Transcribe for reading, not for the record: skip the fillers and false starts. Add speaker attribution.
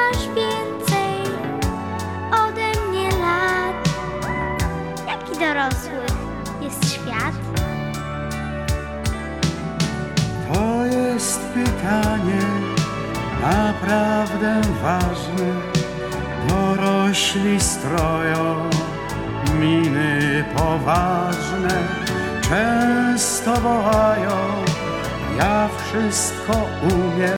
Speaker 1: masz więcej ode mnie lat. Jaki dorosły jest świat?
Speaker 2: To jest pytanie naprawdę ważne. Dorośli stroją miny poważne, często wołają: ja wszystko umiem.